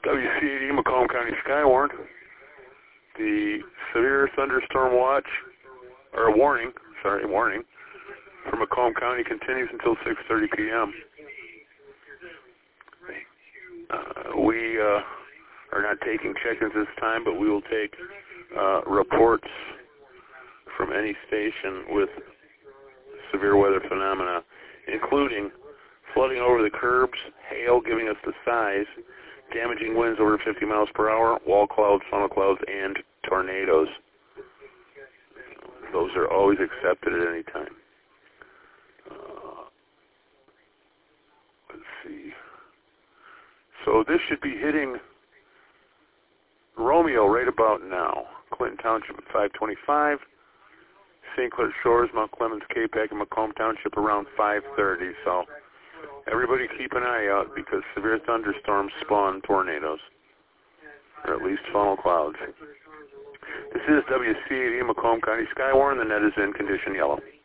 WCAD Macomb County Skywarn. The severe thunderstorm watch, or warning for Macomb County continues until 6:30 p.m. We are not taking check-ins this time, but we will take reports from any station with severe weather phenomena, including flooding over the curbs, hail giving us the size, damaging winds over 50 miles per hour, wall clouds, funnel clouds, and tornadoes. Those are always accepted at any time. Let's see. So this should be hitting Romeo right about now. Clinton Township at 5:25. St. Clair Shores, Mount Clemens, K-Pac, and Macomb Township around 5:30. So everybody keep an eye out because severe thunderstorms spawn tornadoes, or at least funnel clouds. This is WCAD Macomb County Skywarn. The net is in condition yellow.